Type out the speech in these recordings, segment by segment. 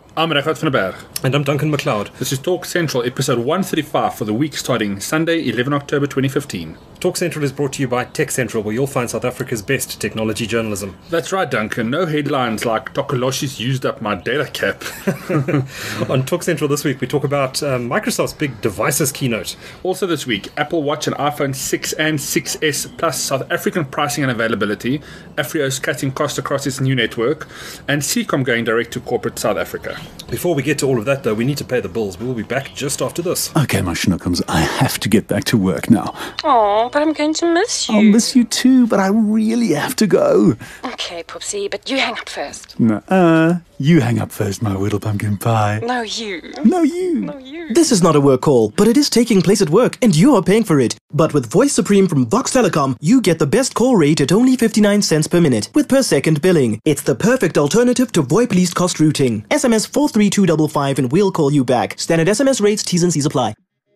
I'm Regardt van der Berg. And I'm Duncan McLeod. This is Talk Central, episode 135 for the week starting Sunday, 11 October 2015. Talk Central is brought to you by Tech Central, where you'll find South Africa's best technology journalism. That's right, Duncan. No headlines like Tokoloshi's used up my data cap. On Talk Central this week, we talk about Microsoft's big devices keynote. Also this week, Apple Watch and iPhone 6 and 6S plus South African pricing and availability, Afrio's cutting costs across its new network, and Seacom going direct to corporate South Africa. Before we get to all of that, though, we need to pay the bills. We will be back just after this. Okay, my schnookums, I have to get back to work now. Oh, but I'm going to miss you. I'll miss you too, but I really have to go. Okay, Poopsie, but you hang up first. You hang up first, my little pumpkin pie. No, you. No, you. No, you. This is not a work call, but it is taking place at work, and you are paying for it. But with Voice Supreme from Vox Telecom, you get the best call rate at only 59 cents per minute, with per second billing. It's the perfect alternative to VoIP least cost routing. SMS 43255 and we'll call you back. Standard SMS rates, T's and C's apply.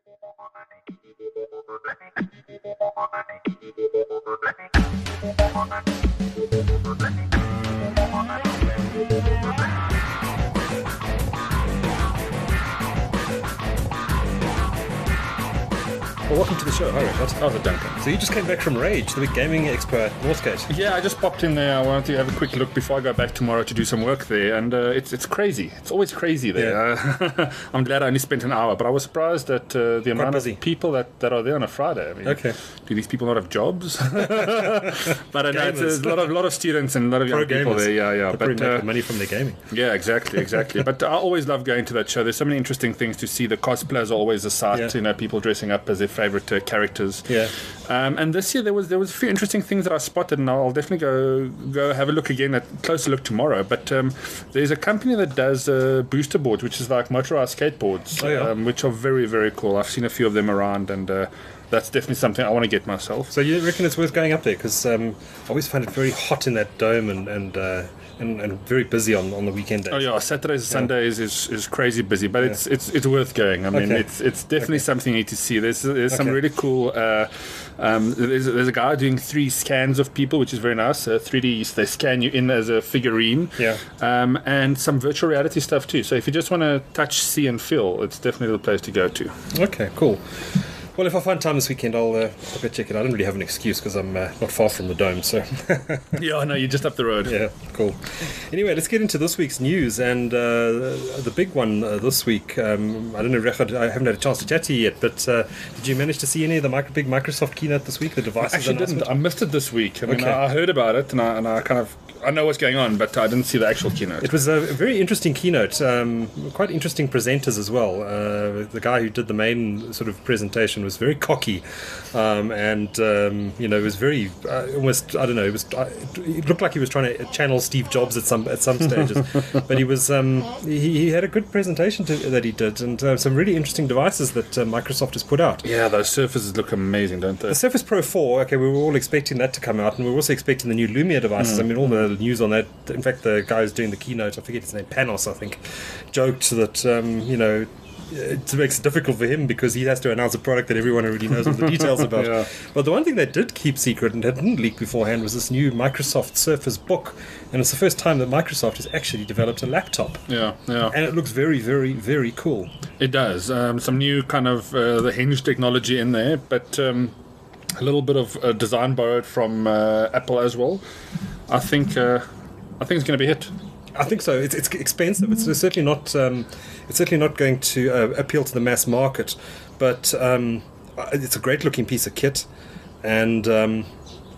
Well, welcome to the show. Hi, Richard. How's it, Duncan? So you just came back from Rage, the big gaming expo at Northgate. Yeah, I just popped in there. I wanted to have a quick look before I go back tomorrow to do some work there, and it's crazy. It's always crazy there. Yeah. I'm glad I only spent an hour, but I was surprised at the amount of people that are there on a Friday. I mean, okay. Do these people not have jobs? But I know it's a lot of students and a lot of young people there. Yeah. They probably make money from their gaming. Yeah, exactly. But I always love going to that show. There's so many interesting things to see. The cosplayers are always a sight. Yeah. You know, people dressing up as their favorite characters. Yeah. And this year there was a few interesting things that I spotted, and I'll definitely go have a look again, closer look tomorrow. But there's a company that does booster boards, which is like motorized skateboards, which are very, very cool. I've seen a few of them around, and that's definitely something I want to get myself. So you reckon it's worth going up there? Because I always find it very hot in that dome and very busy on the weekend days. Oh yeah, Saturdays and Sundays is crazy busy, but it's worth going. I mean, it's definitely something you need to see. There's some really cool. There's a guy doing 3 scans of people, which is very nice. 3D, they scan you in as a figurine. Yeah. And some virtual reality stuff too. So if you just want to touch, see, and feel, it's definitely the place to go to. Okay, cool. Well, if I find time this weekend, I'll go check it out. I don't really have an excuse because I'm not far from the dome, so... Yeah, I know, you're just up the road. Yeah, cool. Anyway, let's get into this week's news, and the big one this week, I don't know, Regardt, I haven't had a chance to chat to you yet, but did you manage to see any of the big Microsoft keynote this week, the devices Actually announcement? didn't. I missed it this week. I mean, I heard about it, and I kind of... I know what's going on, but I didn't see the actual keynote. It was a very interesting keynote, quite interesting presenters as well. The guy who did the main sort of presentation was very cocky, and it was very almost, I don't know, it looked like he was trying to channel Steve Jobs at some stages, but he was he had a good presentation that he did, and some really interesting devices that Microsoft has put out. Yeah, those Surfaces look amazing, don't they? The Surface Pro 4, we were all expecting that to come out, and we were also expecting the new Lumia devices. I mean, all the news on that. In fact, the guy who's doing the keynote, I forget his name, Panos, I think, joked that it makes it difficult for him because he has to announce a product that everyone already knows all the details about. Yeah. But the one thing they did keep secret and didn't leak beforehand was this new Microsoft Surface Book, and it's the first time that Microsoft has actually developed a laptop. Yeah. And it looks very, very, very cool. It does. Some new kind of the hinge technology in there, but a little bit of design borrowed from Apple as well. I think it's going to be a hit. I think so. It's expensive. It's certainly not. It's certainly not going to appeal to the mass market, but it's a great looking piece of kit, and the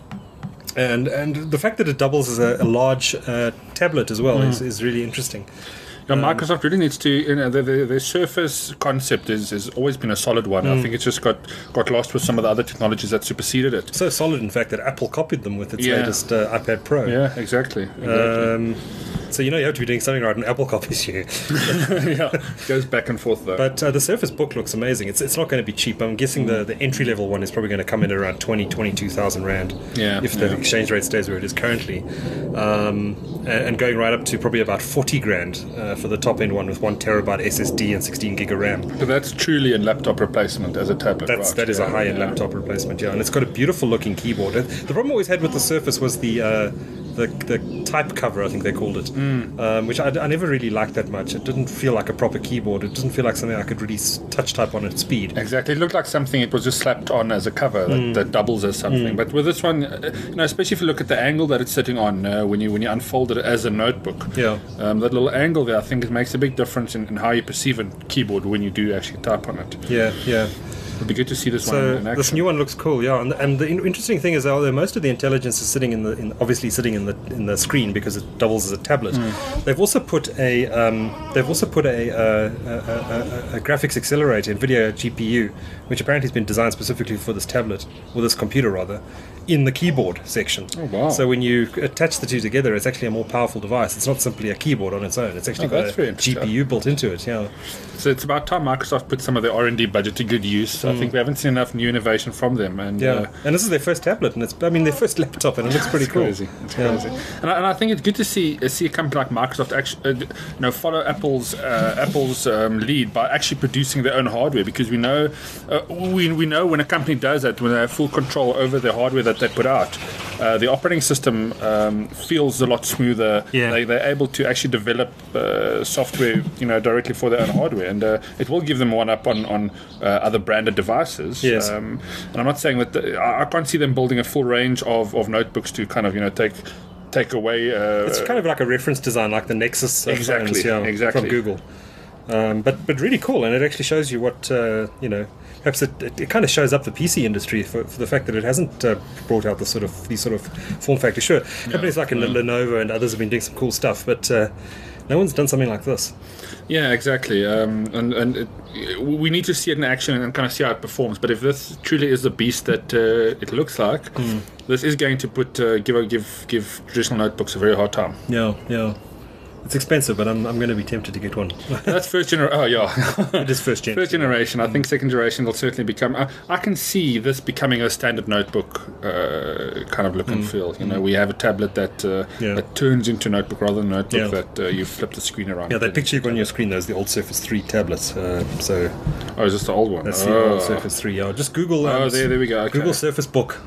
fact that it doubles as a large tablet as well is really interesting. Now, Microsoft really needs to, their Surface concept has always been a solid one. I think it's just got lost with some of the other technologies that superseded it. So solid, in fact, that Apple copied them with its latest iPad Pro. Yeah, exactly. So you have to be doing something right when Apple copies you. Yeah, it goes back and forth though. But the Surface Book looks amazing. It's not going to be cheap. I'm guessing the entry level one is probably going to come in at around 22,000 rand. Yeah, if the exchange rate stays where it is currently, and going right up to probably about 40 grand for the top end one with 1 terabyte SSD and 16 gig of RAM. But that's truly a laptop replacement as a tablet. That is a high end laptop replacement. Yeah, and it's got a beautiful looking keyboard. The problem I always had with the Surface was the the type cover, I think they called it, which I never really liked that much. It didn't feel like a proper keyboard. It didn't feel like something I could really touch type on at speed. Exactly. It looked like something it was just slapped on as a cover that doubles as something. But with this one, especially if you look at the angle that it's sitting on when you unfold it as a notebook, that little angle there, I think it makes a big difference in how you perceive a keyboard when you do actually type on it. Yeah. It'd be good to see this one in action. This new one looks cool, and the interesting thing is, although most of the intelligence is sitting obviously sitting in the screen because it doubles as a tablet, they've also put a graphics accelerator, NVIDIA GPU, which apparently has been designed specifically for this tablet, or this computer rather, in the keyboard section. Oh, wow. So when you attach the two together, it's actually a more powerful device. It's not simply a keyboard on its own. It's actually got a GPU built into it. Yeah. So it's about time Microsoft put some of their R&D budget to good use. I think we haven't seen enough new innovation from them. And and this is their first tablet, and their first laptop, and it looks pretty cool. Crazy. It's crazy. And I think it's good to see a company like Microsoft actually, follow Apple's lead by actually producing their own hardware, because we know when a company does that, when they have full control over the hardware that they put out, the operating system feels a lot smoother. They're able to actually develop software directly for their own hardware, and it will give them one up on other branded devices. Yes. And I'm not saying that I can't see them building a full range of notebooks to kind of take away. It's kind of like a reference design, like the Nexus phones, from Google. But really cool, and it actually shows you what Perhaps it kind of shows up the PC industry for the fact that it hasn't brought out these sort of form factors. Sure, companies like Lenovo and others have been doing some cool stuff, but no one's done something like this. Yeah, exactly. We need to see it in action and kind of see how it performs. But if this truly is the beast that it looks like, this is going to give traditional notebooks a very hard time. Yeah. It's expensive, but I'm going to be tempted to get one. That's first generation. Oh, yeah. It is first gen. First generation. I think second generation will certainly become... I can see this becoming a standard notebook kind of look and feel. We have a tablet that turns into a notebook rather than a notebook that you flip the screen around. Yeah, that picture you've got on your screen, though, is the old Surface 3 tablets. Oh, is this the old one? That's the old Surface 3, yeah. Just Google... there we go. Okay. Google Surface Book,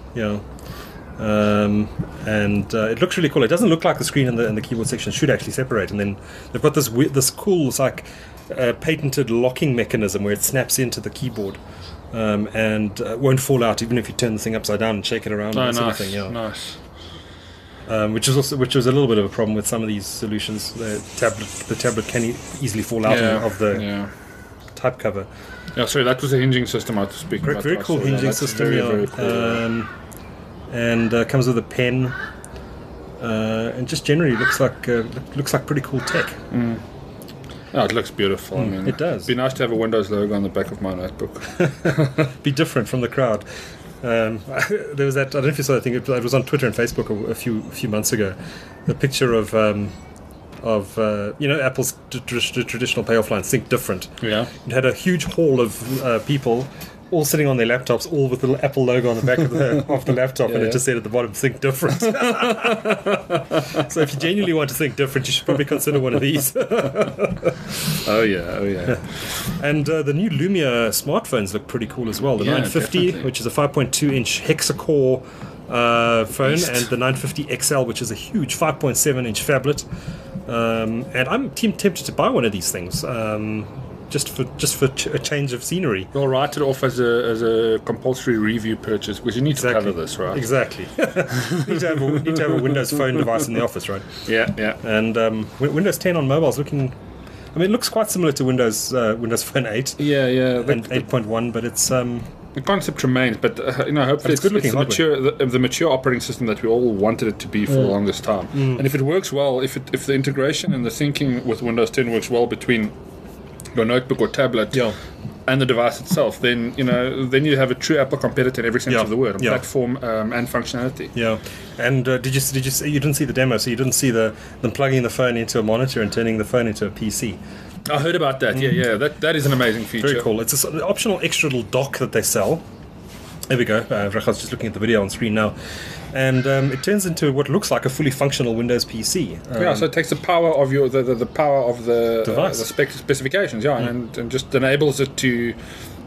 and it looks really cool. It doesn't look like the screen and the keyboard section should actually separate. And then they've got this cool, it's like patented locking mechanism where it snaps into the keyboard and won't fall out even if you turn the thing upside down and shake it around. Nice. Which was a little bit of a problem with some of these solutions. The tablet can easily fall out of the type cover. Yeah, sorry, that was a hinging system I was speaking about. Very cool hinging system. Very cool. And comes with a pen, and just generally looks like pretty cool tech. Oh, it looks beautiful. I mean, it does. It'd be nice to have a Windows logo on the back of my notebook. Be different from the crowd. There was that. I don't know if you saw that thing. It was on Twitter and Facebook a few months ago. The picture of Apple's traditional pay offline Think Different. Yeah. It had a huge hall of people all sitting on their laptops, all with the little Apple logo on the back of the laptop, and it just said at the bottom, Think Different. So if you genuinely want to think different, you should probably consider one of these. Oh yeah. And the new Lumia smartphones look pretty cool as well. The 950, definitely. which is a 5.2-inch hexa-core phone, and the 950 XL, which is a huge 5.7-inch phablet. And I'm tempted to buy one of these things. Just for a change of scenery. We'll write it off as a compulsory review purchase, because you need to cover this, right? Exactly. need to have a Windows Phone device in the office, right? Yeah. And Windows 10 on mobile is looking... I mean, it looks quite similar to Windows Phone 8. Yeah. And 8.1 but it's... the concept remains, but hopefully it's the mature operating system that we all wanted it to be for the longest time. And if it works well, if the integration and the syncing with Windows 10 works well between your notebook or tablet and the device itself, then you have a true Apple competitor in every sense of the word, on platform and functionality. Yeah. And did you see, you didn't see the demo, so you didn't see them plugging the phone into a monitor and turning the phone into a PC. I heard about that. Yeah. That is an amazing feature. Very cool. It's an optional extra little dock that they sell. There we go. Rachel's just looking at the video on screen now. And it turns into what looks like a fully functional Windows PC. So it takes the power of the power of the device, the specifications, and just enables it to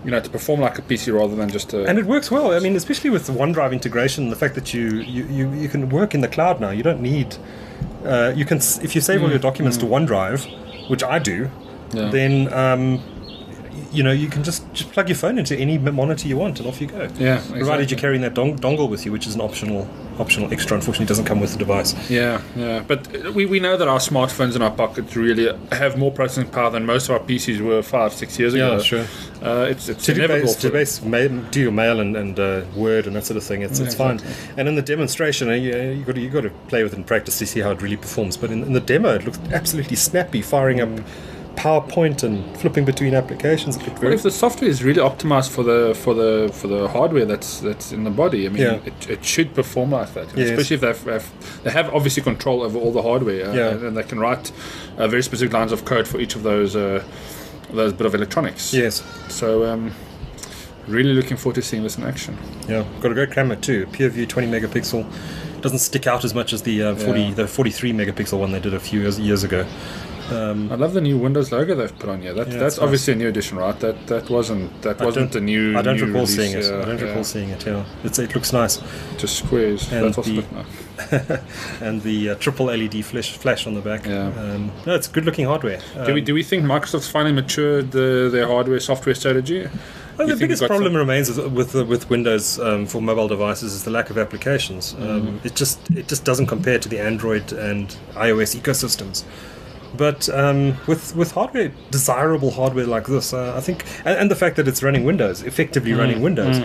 to perform like a PC rather than just a... And it works well. I mean, especially with the OneDrive integration, the fact that you can work in the cloud now. You don't need... you can, if you save all your documents to OneDrive, which I do, then... you can just plug your phone into any monitor you want, and off you go. Yeah, exactly. Provided you're carrying that dongle with you, which is an optional extra. Unfortunately, it doesn't come with the device. Yeah. But we know that our smartphones in our pockets really have more processing power than most of our PCs were 5-6 years ago. Yeah, sure. It's inevitable. To do your mail and Word and that sort of thing, it's fine. And in the demonstration, you got to play with it in practice to see how it really performs. But in the demo, it looks absolutely snappy, firing up PowerPoint and flipping between applications. If the software is really optimized for the hardware that's in the body, I mean, it should perform like that. Especially if they have obviously control over all the hardware, and they can write very specific lines of code for each of those bit of electronics. Yes. So really looking forward to seeing this in action. Yeah, got a great camera too. PureView 20 megapixel. Doesn't stick out as much as the 43 megapixel one they did a few years ago. I love the new Windows logo they've put on here. That's obviously a new edition, right? That wasn't a new. I don't new recall release, seeing it. I don't recall seeing it. Yeah, it looks nice. Just squares. And that's also nice. And the triple LED flash on the back. Yeah. No, it's good looking hardware. Do we think Microsoft's finally matured their hardware software strategy? Well, the biggest problem remains with Windows for mobile devices is the lack of applications. It just doesn't compare to the Android and iOS ecosystems. But with hardware, desirable hardware like this, I think, and the fact that it's running Windows, effectively running Windows,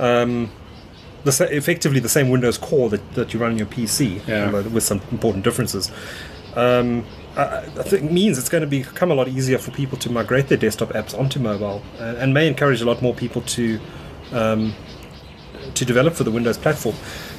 effectively the same Windows core that you run on your PC, with some important differences, I think means it's going to become a lot easier for people to migrate their desktop apps onto mobile, and may encourage a lot more people to develop for the Windows platform.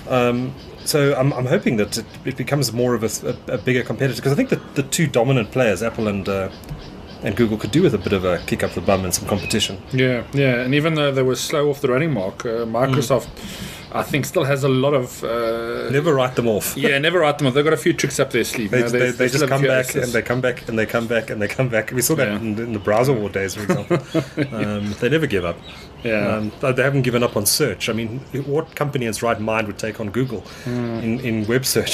So I'm hoping that it becomes more of a bigger competitor, because I think that the two dominant players, Apple and Google, could do with a bit of a kick up the bum and some competition. Yeah, and even though they were slow off the running mark, Microsoft, I think, still has a lot of... never write them off. Never write them off. They've got a few tricks up their sleeve. They just come back, and they come back, and they come back, and they come back. We saw that in the browser war days, for example. They never give up. Yeah. They haven't given up on search. I mean, what company in its right mind would take on Google in web search?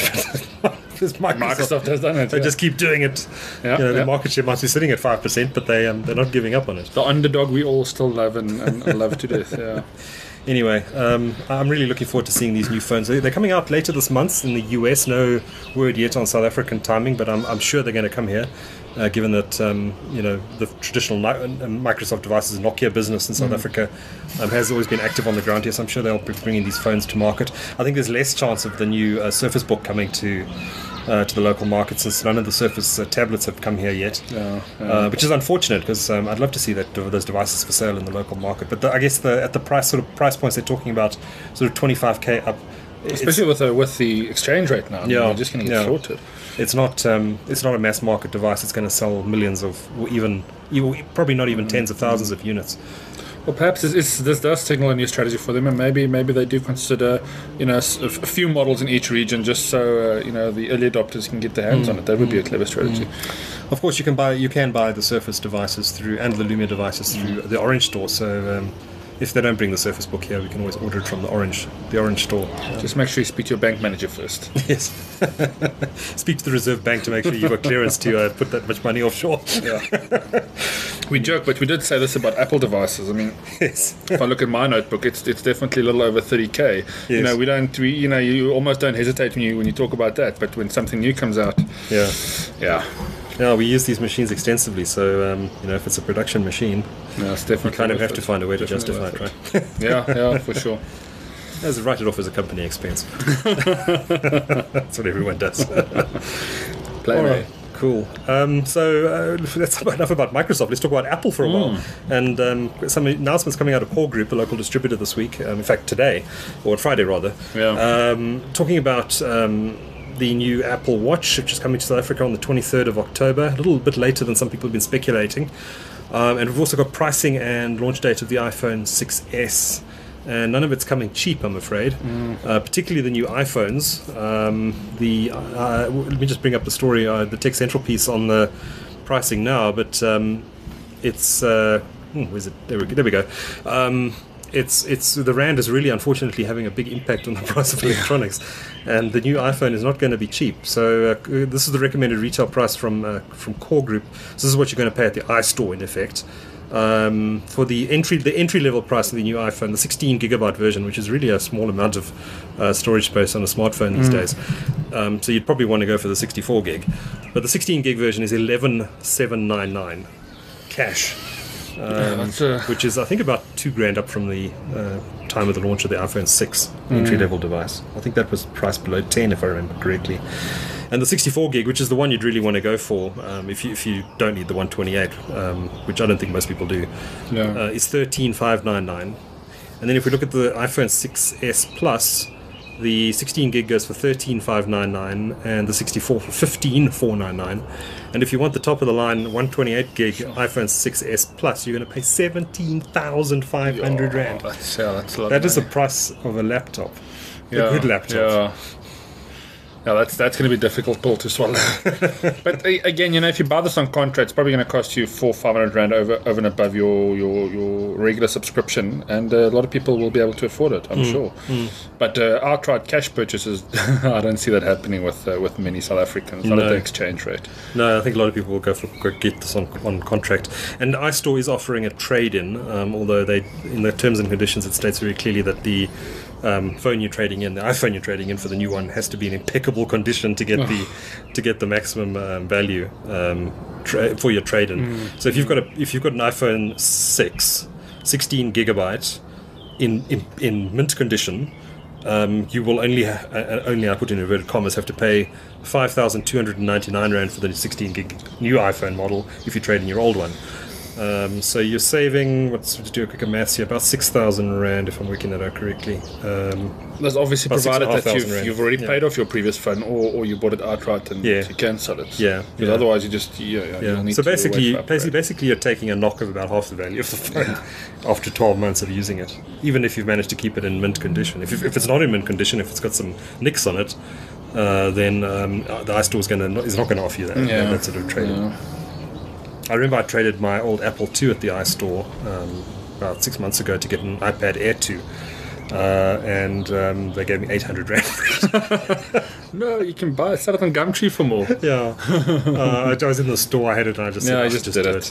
Microsoft has done it. They just keep doing it. The market share might be sitting at 5%, but they're not giving up on it. The underdog we all still love and love to death. Yeah. Anyway, I'm really looking forward to seeing these new phones. They're coming out later this month in the US. No word yet on South African timing, but I'm sure they're going to come here, given that the traditional Microsoft devices Nokia business in South Africa has always been active on the ground here. So I'm sure they'll be bringing these phones to market. I think there's less chance of the new Surface Book coming to the local market, since none of the Surface tablets have come here yet, which is unfortunate, because I'd love to see those devices for sale in the local market. But I guess at the price points they're talking about, sort of 25k up, especially with the exchange rate now. They're just going to get slaughtered. It's not a mass market device. It's going to sell millions of, probably not even tens of thousands of units. Well, perhaps this does signal a new strategy for them, and maybe they do consider a few models in each region, just so the early adopters can get their hands on it. That would be a clever strategy. Of course, you can buy the Surface devices through, and the Lumia devices through the Orange store. So if they don't bring the Surface Book here, we can always order it from the Orange store. Just make sure you speak to your bank manager first. Yes. Speak to the Reserve Bank to make sure you've got clearance to put that much money offshore. Yeah. We joke, but we did say this about Apple devices. I mean, yes. If I look at my notebook, it's definitely a little over 30k. Yes. You almost don't hesitate when you talk about that. But when something new comes out, yeah, we use these machines extensively, so if it's a production machine, it's definitely you kind of have to find a way to justify it, right? yeah, for sure. Let's write it off as a company expense. That's what everyone does. Play. Cool. So that's enough about Microsoft. Let's talk about Apple for a while. And some announcements coming out of Core Group, the local distributor, this week. In fact, today, or Friday rather. Yeah. Talking about the new Apple Watch, which is coming to South Africa on the 23rd of October, a little bit later than some people have been speculating. And we've also got pricing and launch date of the iPhone 6S. And none of it's coming cheap, I'm afraid. Particularly the new iPhones. Let me just bring up the story, the Tech Central piece on the pricing now. But it's where's it? There we go. It's the rand is really unfortunately having a big impact on the price of electronics, and the new iPhone is not going to be cheap. So this is the recommended retail price from Core Group. So this is what you're going to pay at the iStore in effect. For the entry level price of the new iPhone, the 16 gigabyte version, which is really a small amount of storage space on a smartphone these days. So you'd probably want to go for the 64 gig, but the 16 gig version is 11,799 cash. Which is I think about $2,000 up from the time of the launch of the iPhone 6 entry-level device. I think that was priced below 10 if I remember correctly. And the 64 gig, which is the one you'd really want to go for if you don't need the 128, which I don't think most people do, is 13,599. And then if we look at the iPhone 6s Plus, the 16 gig goes for 13,599 and the 64 for 15,499. And if you want the top of the line 128 gig iPhone 6s Plus, you're going to pay 17,500 rand. That's a lot. That is the price of a laptop. A good laptop. Yeah. No, that's going to be a difficult pill to swallow. But again, if you buy this on contract, it's probably going to cost you 400-500 rand over and above your regular subscription, and a lot of people will be able to afford it, I'm sure. But outright cash purchases, I don't see that happening with many South Africans. Not at the exchange rate. No, I think a lot of people will go get this on contract. And iStore is offering a trade-in, although in the terms and conditions it states very clearly that the phone you're trading in, the iPhone you're trading in for the new one, has to be in impeccable condition to get the maximum value for your trade-in. So if you've got an iPhone 6, 16 gigabyte in mint condition, you will only I put in inverted commas have to pay 5,299 rand for the 16 gig new iPhone model if you trade in your old one. So you're saving, let's do a quick maths here, about 6,000 rand if I'm working that out correctly. That's obviously provided that you've already rand. paid off your previous phone, or you bought it outright and you cancel it. Because otherwise you just you'll need so to basically, wait for upgrade. basically you're taking a knock of about half the value of the phone after 12 months of using it, even if you've managed to keep it in mint condition. If it's not in mint condition, if it's got some nicks on it, then the iStore is not going to offer you that sort of trade-in. I remember I traded my old Apple II at the iStore about 6 months ago to get an iPad Air 2, and they gave me 800 rand for it. No, you can sell it on Gumtree for more. I was in the store, I had it, and I just said, I just did it.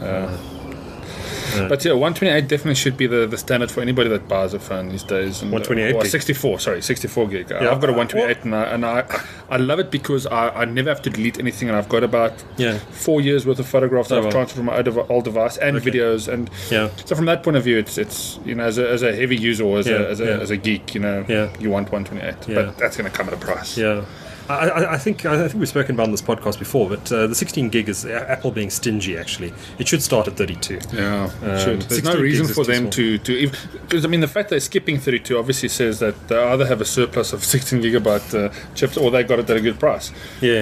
But 128 definitely should be the standard for anybody that buys a phone these days. And, 128 or gig? 64 gig. I've got a 128 and I love it because I never have to delete anything, and I've got about 4 years worth of photographs that I've transferred from my old device and videos. And so from that point of view, it's as a heavy user or as a geek, you want 128. But that's going to come at a price. I think we've spoken about on this podcast before, but the 16 gig is Apple being stingy. Actually, it should start at 32. It should. There's no reason for them to because the fact they're skipping 32 obviously says that they either have a surplus of 16 gigabyte chips or they got it at a good price.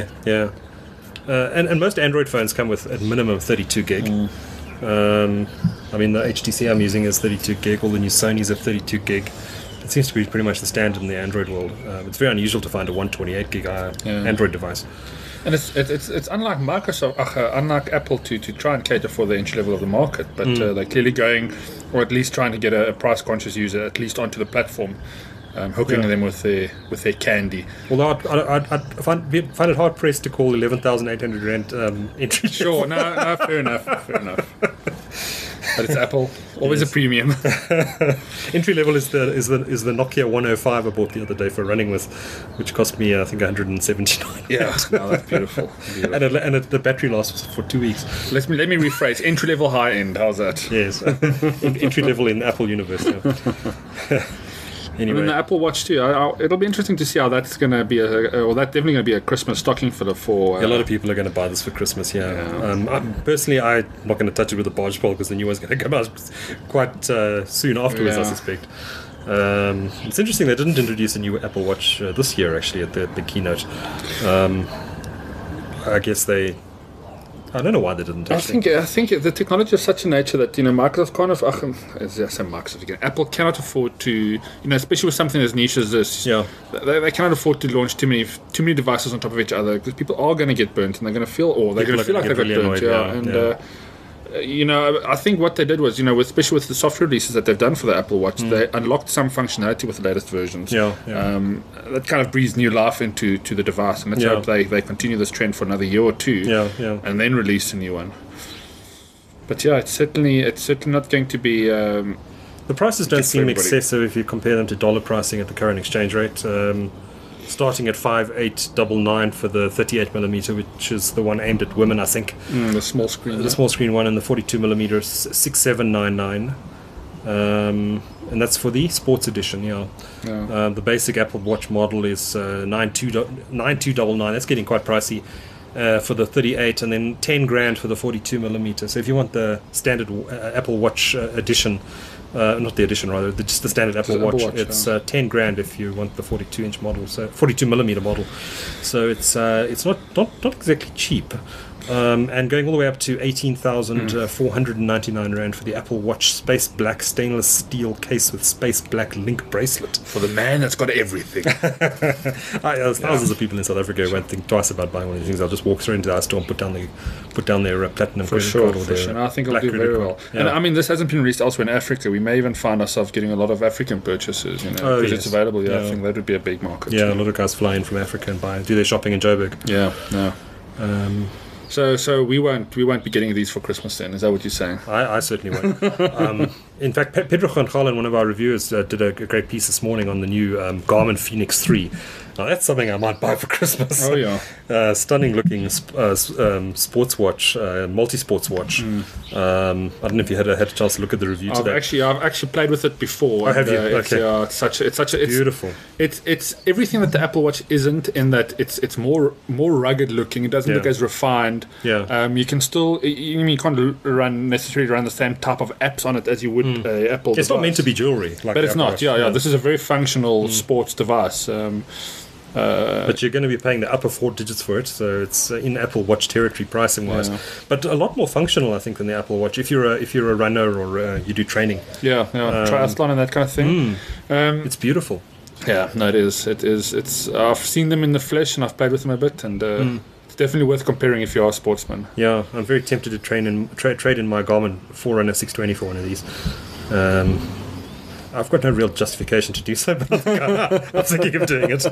And most Android phones come with at minimum 32 gig. The HTC I'm using is 32 gig. All the new Sonys have 32 gig. It seems to be pretty much the standard in the Android world. It's very unusual to find a 128 gig Android device. And it's unlike Microsoft, unlike Apple to try and cater for the entry level of the market, but they're clearly going, or at least trying to get a price conscious user at least onto the platform, hooking them with their candy. Although I find it hard pressed to call 11,800 rand entry. Sure, no, fair enough. But it's Apple, always a premium. Entry level is the Nokia 105 I bought the other day for running with, which cost me I think 179. That's beautiful. And the battery lasts for 2 weeks. Let me rephrase. Entry level, high end. How's that? Yes, entry level in Apple universe. Anyway, and the Apple Watch too. It'll be interesting to see how that's going to be that's definitely going to be a Christmas stocking filler for. A lot of people are going to buy this for Christmas. Personally, I'm not going to touch it with a barge pole because the new one's going to come out quite soon afterwards. I suspect. It's interesting they didn't introduce a new Apple Watch this year. Actually, at the keynote, I guess they. I don't know why they didn't. I think the technology is such a nature that Microsoft kind of Microsoft again. Apple cannot afford to especially with something as niche as this. They cannot afford to launch too many devices on top of each other because people are going to get burnt and they're going to feel like they've got burnt. I think what they did was, especially with the software releases that they've done for the Apple Watch, they unlocked some functionality with the latest versions. That kind of breathes new life into the device, and let's hope they continue this trend for another year or two, and then release a new one. But it's certainly not going to be. The prices don't seem excessive if you compare them to dollar pricing at the current exchange rate. Starting at 5,899 for the 38mm, which is the one aimed at women, I think. The small screen. The small screen one, and the 42mm 6,799. And that's for the sports edition. The basic Apple Watch model is 9,299. That's getting quite pricey for the 38, and then 10 grand for the 42mm. So if you want the standard Apple Watch edition. Not the edition, rather, just the standard Apple Watch. It's 10 grand if you want the 42-inch model, so 42mm model. So it's not exactly cheap. And going all the way up to 18,499 rand for the Apple Watch Space Black stainless steel case with Space Black link bracelet. For the man that's got everything. Thousands of people in South Africa won't think twice about buying one of these things. They'll just walk straight into our store and put down their platinum credit card or their I think it'll do very well. Yeah. And I mean, this hasn't been released elsewhere in Africa. We may even find ourselves getting a lot of African purchases, because it's available. I think that would be a big market. Yeah, a lot of guys fly in from Africa and do their shopping in Joburg. So we won't be getting these for Christmas then, is that what you're saying? I certainly won't. In fact, Pedro Gonzalo, one of our reviewers, did a great piece this morning on the new Garmin Fenix 3. Now that's something I might buy for Christmas. Oh yeah, stunning looking sports watch, multi-sports watch. I don't know if you had a chance to look at the review today. I've actually played with it before. Oh, have you? Okay. It's beautiful. It's everything that the Apple Watch isn't, in that it's more rugged looking. It doesn't look as refined. You can still you can't necessarily run the same type of apps on it as you would Apple. It's device. Not meant to be jewelry, but it's not. This is a very functional sports device. But you're going to be paying the upper 4 digits for it, so it's in Apple Watch territory pricing wise. But a lot more functional, I think, than the Apple Watch. If you're a runner or you do training, triathlon and that kind of thing. It's beautiful. Yeah, no, it is. It's. I've seen them in the flesh and I've played with them a bit, and it's definitely worth comparing if you are a sportsman. Yeah, I'm very tempted to trade in my Garmin Forerunner 620 for one of these. I've got no real justification to do so, but I'm thinking of doing it.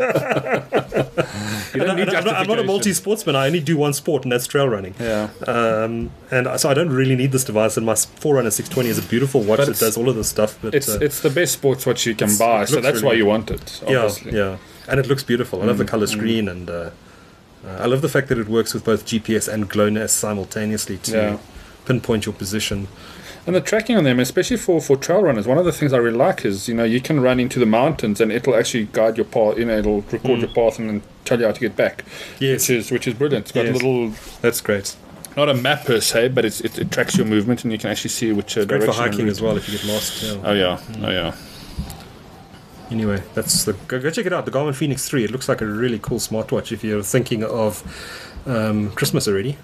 I'm not a multi-sportsman. I only do one sport, and that's trail running. And so I don't really need this device. And my Forerunner 620 is a beautiful watch that does all of this stuff. But it's the best sports watch you can buy, so that's really why you want it. Obviously. Yeah, and it looks beautiful. I love the color screen, and I love the fact that it works with both GPS and GLONASS simultaneously to pinpoint your position. And the tracking on them, especially for trail runners, one of the things I really like is, you can run into the mountains and it'll actually guide your path, it'll record your path and then tell you how to get back. Yes. Which is brilliant. It's got a little... That's great. Not a map per se, but it tracks your movement and you can actually see which direction. Great for hiking as well if you get lost. Yeah. Oh yeah. Anyway, go check it out, the Garmin Fenix 3. It looks like a really cool smartwatch if you're thinking of Christmas already.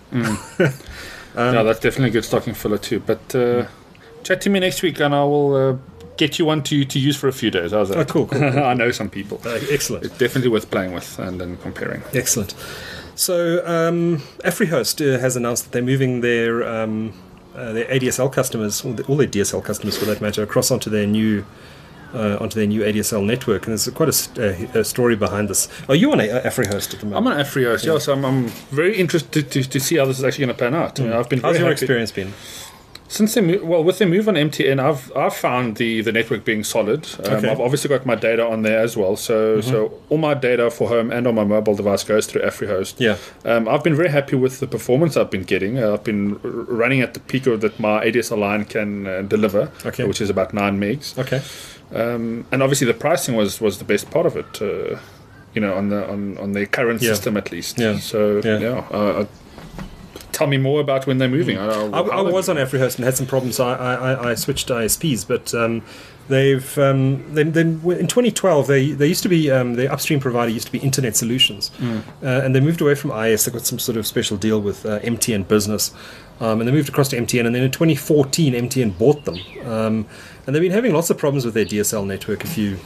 That's definitely a good stocking filler too. But chat to me next week and I will get you one to use for a few days. How's that? Oh, cool. I know some people. Excellent. It's definitely worth playing with and then comparing. Excellent. So AfriHost has announced that they're moving their ADSL customers, all their DSL customers for that matter, across onto their new ADSL network, and there's quite a story behind this. Are you on AfriHost at the moment? I'm on AfriHost, yeah. So I'm very interested to see how this is actually going to pan out. I've been. How's your experience been? Since with their move on MTN, I've found the network being solid. I've obviously got my data on there as well. So all my data for home and on my mobile device goes through AfriHost. Yeah. I've been very happy with the performance I've been getting. I've been running at the peak of that my ADSL line can deliver, which is about 9 megs. Okay. And obviously the pricing was the best part of it. On the current system at least. Yeah. So tell me more about when they're moving. I was on AfriHost and had some problems. I switched to ISPs, but they've then in 2012 they used to be their upstream provider used to be Internet Solutions, and they moved away from IS. They got some sort of special deal with MTN Business, and they moved across to MTN. And then in 2014, MTN bought them, and they've been having lots of problems with their DSL network. If you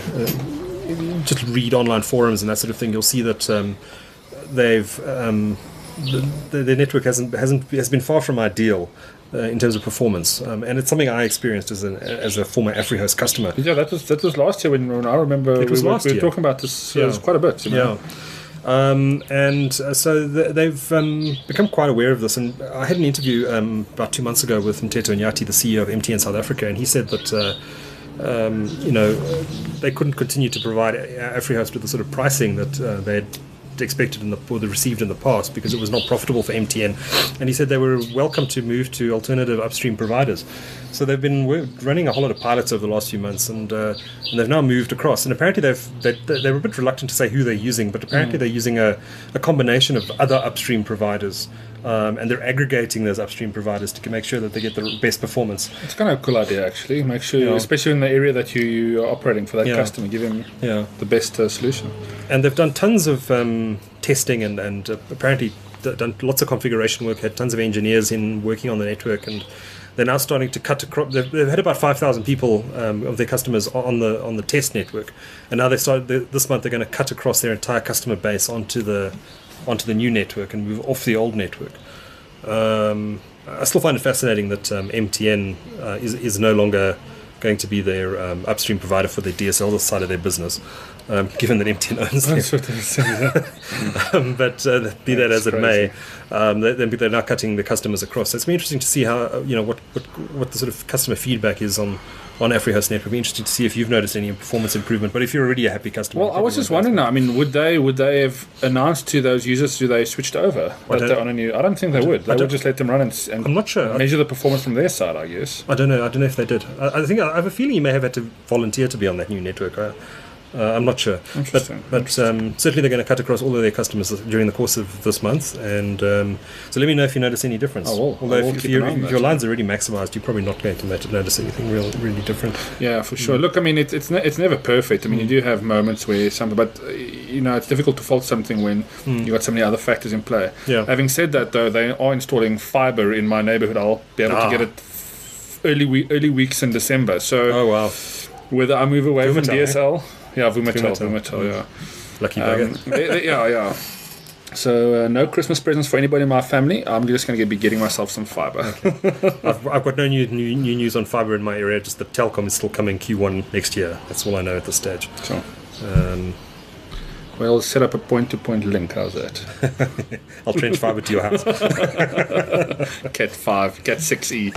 just read online forums and that sort of thing, you'll see that they've. The network has been far from ideal, in terms of performance, and it's something I experienced as a former AfriHost customer. Yeah, that was last year when I remember It was we last were year. talking about this quite a bit. So they've become quite aware of this. And I had an interview about 2 months ago with Mteto Nyati, the CEO of MTN South Africa, and he said that they couldn't continue to provide AfriHost with the sort of pricing that they had expected or they received in the past because it was not profitable for MTN. And he said they were welcome to move to alternative upstream providers. So they've been running a whole lot of pilots over the last few months, and they've now moved across. And apparently they were a bit reluctant to say who they're using, but apparently they're using a combination of other upstream providers. And they're aggregating those upstream providers to make sure that they get the best performance. It's kind of a cool idea, actually. Make sure, especially in the area that you are operating for that customer, give him the best solution. And they've done tons of testing and apparently done lots of configuration work, had tons of engineers working on the network, and they're now starting to cut across. They've had about 5,000 people of their customers on the test network, and now this month they're going to cut across their entire customer base onto the new network and move off the old network. I still find it fascinating that MTN is no longer going to be their upstream provider for the DSL side of their business, given that MTN owns them. That's what they say, But be that as it may, they're now cutting the customers across. So it's been interesting to see how what the sort of customer feedback is on AfriHost Network. It'll be interesting to see if you've noticed any performance improvement. But if you're already a happy customer, well, I was just wondering now. I mean, would they have announced to those users who they switched over that they're on a new? I don't think they would. They would just let them run and I'm not sure. Measure the performance from their side, I guess. I don't know if they did. I have a feeling you may have had to volunteer to be on that new network. I'm not sure. But certainly they're going to cut across all of their customers during the course of this month. And so let me know if you notice any difference. Although if your line's already maximized, you're probably not going to notice anything really different. Yeah, for sure. Look, I mean, it's never perfect. I mean, you do have moments where but it's difficult to fault something when you've got so many other factors in play. Yeah. Having said that, though, they are installing fiber in my neighborhood. I'll be able to get it early weeks in December. So whether I move away from DSL... Yeah, Vumatel, yeah. Lucky bugger. Yeah. So no Christmas presents for anybody in my family. I'm just going to be getting myself some fiber. Okay. I've got no new news on fiber in my area. Just that Telkom is still coming Q1 next year. That's all I know at this stage. Sure. Well, set up a point-to-point link. How's that? I'll trench fiber to your house. Cat 5, Cat 6E.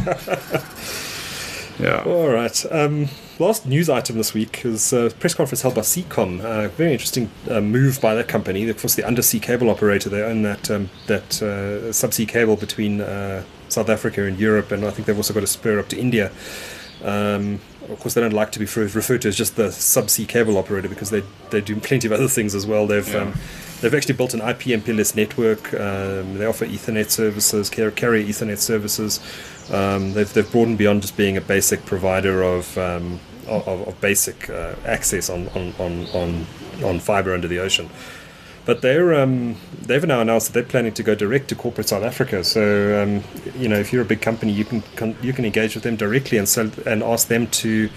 Yeah. All right. Last news item this week was a press conference held by Seacom. Very interesting move by that company. Of course, the undersea cable operator. They own that subsea cable between South Africa and Europe, and I think they've also got a spur up to India. Of course, they don't like to be referred to as just the subsea cable operator because they do plenty of other things as well. They've actually built an IP MPLS network. They offer Ethernet services, carrier Ethernet services. They've broadened beyond just being a basic provider of basic access on fiber under the ocean. But they've now announced that they're planning to go direct to corporate South Africa. So if you're a big company, you can engage with them directly and ask them to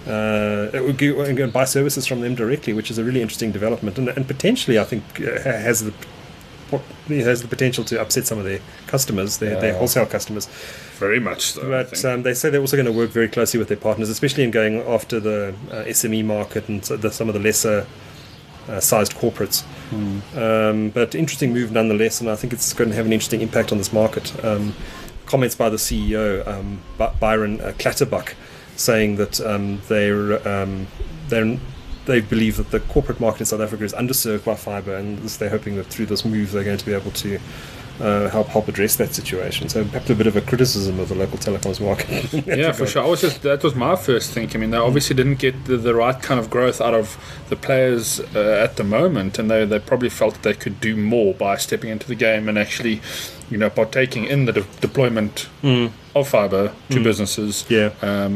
buy services from them directly, which is a really interesting development and potentially I think has the potential to upset some of their customers, their wholesale customers. Very much so. But they say they're also going to work very closely with their partners, especially in going after the SME market and some of the lesser sized corporates. But interesting move nonetheless, and I think it's going to have an interesting impact on this market. Comments by the CEO, Byron Clatterbuck, saying that they believe that the corporate market in South Africa is underserved by fibre, and they're hoping that through this move they're going to be able to help address that situation. So perhaps a bit of a criticism of the local telecoms market. Yeah, for sure. That was my first think. I mean, they obviously didn't get the right kind of growth out of the players at the moment, and they probably felt that they could do more by stepping into the game and actually, partaking in the deployment of fibre to businesses. Yeah.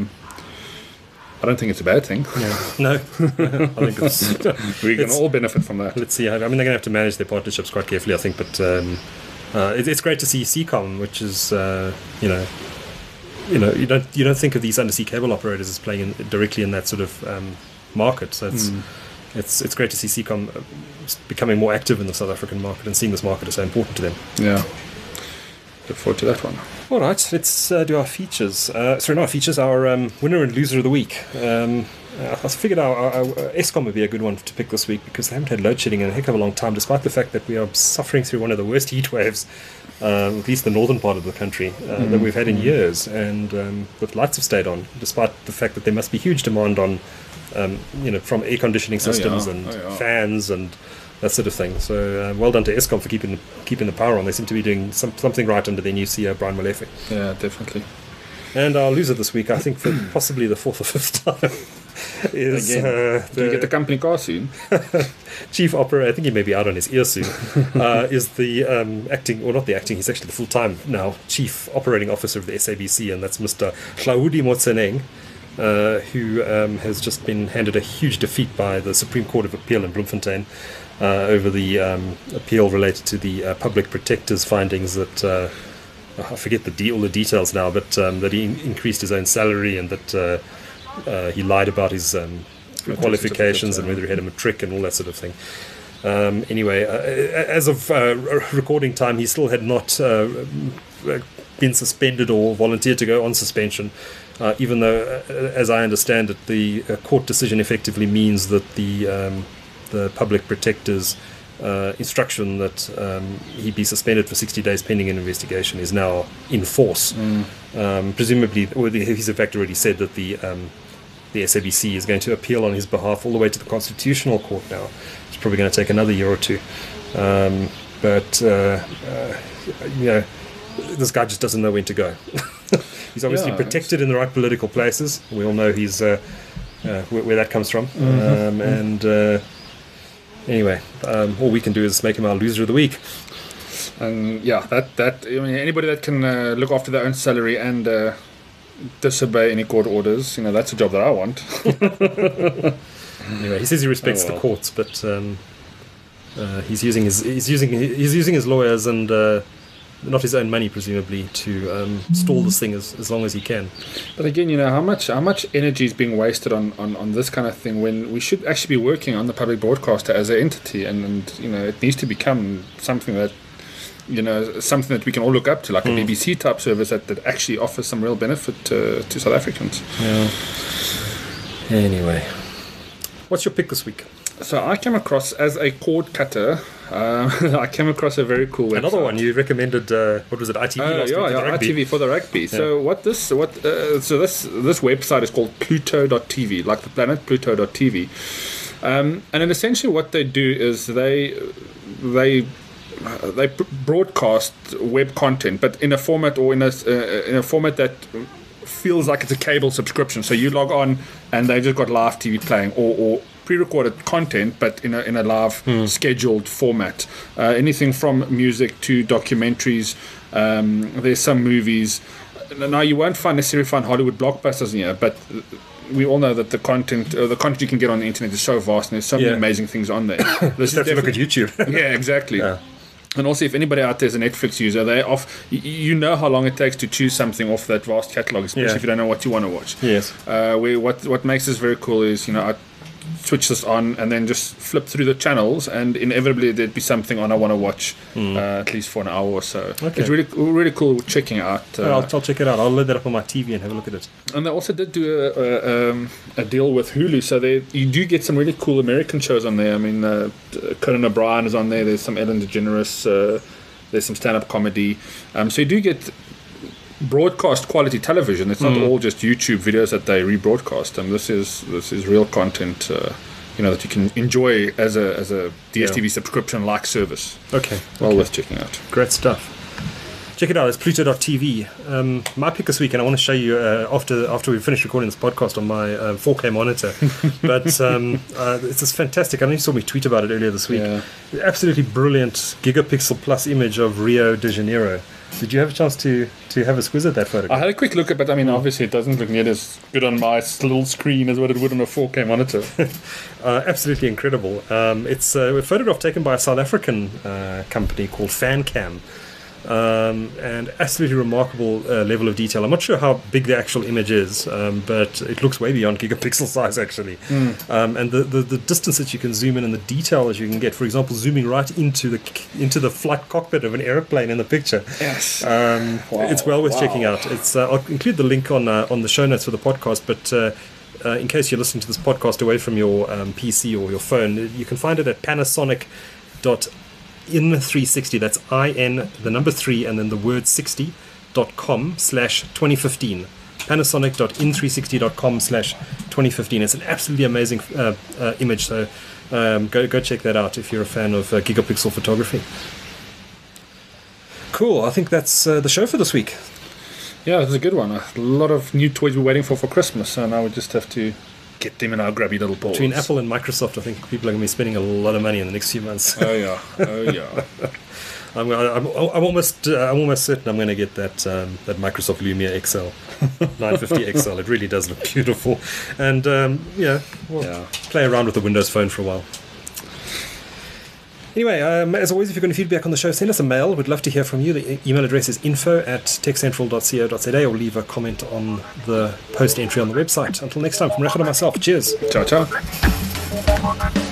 I don't think it's a bad thing. Yeah. No. I think we can all benefit from that. Let's see. I mean, they're going to have to manage their partnerships quite carefully, I think, but it's great to see Seacom, which is, you don't think of these undersea cable operators as playing directly in that sort of market. So it's great to see Seacom becoming more active in the South African market and seeing this market is so important to them. Yeah. Look forward to that one. All right, let's do our features. Sorry, not our features, our winner and loser of the week. I figured our Eskom would be a good one to pick this week because they haven't had load shedding in a heck of a long time, despite the fact that we are suffering through one of the worst heat waves, at least the northern part of the country, that we've had in years. And the lights have stayed on, despite the fact that there must be huge demand on, from air conditioning systems and fans and that sort of thing. So well done to Eskom for keeping the power on. They seem to be doing something right under their new CEO, Brian Molefe. Yeah, definitely. And our loser this week, I think for possibly the fourth or fifth time, is do you get the company car soon? Chief Operator, I think he may be out on his ear soon, is the he's actually the full-time now Chief Operating Officer of the SABC, and that's Mr. Hlaudi Motseneng, who has just been handed a huge defeat by the Supreme Court of Appeal in Bloemfontein over the appeal related to the public protector's findings that... I forget all the details now, but that he increased his own salary and that he lied about his qualifications and whether he had a matric and all that sort of thing. Anyway, as of recording time, he still had not been suspended or volunteered to go on suspension, even though, as I understand it, the court decision effectively means that the public protector's instruction that he be suspended for 60 days pending an investigation is now in force. Presumably, he's in fact already said that the SABC is going to appeal on his behalf all the way to the Constitutional Court now. It's probably going to take another year or two. But this guy just doesn't know when to go. He's obviously protected in the right political places. We all know he's where that comes from. Anyway, all we can do is make him our loser of the week. And anybody that can look after their own salary and disobey any court orders, that's a job that I want. Anyway, he says he respects the courts, but he's using his lawyers and not his own money, presumably, to stall this thing as long as he can. But again, how much energy is being wasted on this kind of thing when we should actually be working on the public broadcaster as an entity, and it needs to become something that something that we can all look up to, like a BBC type service that actually offers some real benefit to South Africans. Yeah. Anyway, what's your pick this week? So I came across, as a cord cutter, I came across a very cool website. Another one you recommended. What was it? ITV last week for the rugby. ITV for the rugby. Yeah. So this website is called Pluto.tv, like the planet Pluto.tv, and then essentially what they do is they broadcast web content, but in a format in a format that feels like it's a cable subscription. So you log on and they've just got live TV playing or pre-recorded content, but in a live scheduled format. Anything from music to documentaries. There's some movies. Now you won't necessarily find Hollywood blockbusters in here, but we all know that the content you can get on the internet is so vast, and there's so many amazing things on there. Just have to look at YouTube. Yeah, exactly. Yeah. And also, if anybody out there is a Netflix user, how long it takes to choose something off that vast catalogue, especially if you don't know what you want to watch. Yes. What makes this very cool is, I switch this on and then just flip through the channels, and inevitably there'd be something on I want to watch at least for an hour or so. Okay. It's really, really cool checking out. I'll check it out. I'll load that up on my TV and have a look at it. And they also did do a deal with Hulu, so you do get some really cool American shows on there. I mean, Conan O'Brien is on there. There's some Ellen DeGeneres. There's some stand-up comedy. So you do get broadcast quality television. It's not all just YouTube videos that they rebroadcast, and this is real content that you can enjoy as a DSTV subscription like service. Okay. Worth checking out. Great stuff. Check it out. It's Pluto.tv. My pick this week, and I want to show you after we finish recording this podcast on my 4K monitor. But it's just fantastic. I know you saw me tweet about it earlier this week. Yeah. Absolutely brilliant gigapixel plus image of Rio de Janeiro. Did you have a chance to have a squiz at that photograph? I had a quick look at it, but I mean, obviously it doesn't look near as good on my little screen as what it would on a 4K monitor. Absolutely incredible. It's a photograph taken by a South African company called FanCam. and absolutely remarkable level of detail. I'm not sure how big the actual image is, but it looks way beyond gigapixel size actually. And the distance that you can zoom in and the detail that you can get, for example, zooming right into the flight cockpit of an aeroplane in the picture. Yes. It's well worth checking out. It's I'll include the link on the show notes for the podcast, but in case you're listening to this podcast away from your PC or your phone, you can find it at panasonic.in360. That's IN, the number 3, and then the word 60.com/2015. Panasonic.in360.com/2015. It's an absolutely amazing image, so go check that out if you're a fan of gigapixel photography. Cool, I think that's the show for this week. Yeah, it's a good one. A lot of new toys we're waiting for Christmas, so now we just have to get them in our grubby little paws. Between Apple and Microsoft, I think people are going to be spending a lot of money in the next few months. Oh yeah. I'm almost certain I'm going to get that Microsoft Lumia XL 950 XL. It really does look beautiful, and play around with the Windows Phone for a while. Anyway, as always, if you've got any feedback on the show, send us a mail. We'd love to hear from you. The email address is info@techcentral.co.za, or leave a comment on the post entry on the website. Until next time, from Rechel and myself, cheers. Ciao, ciao.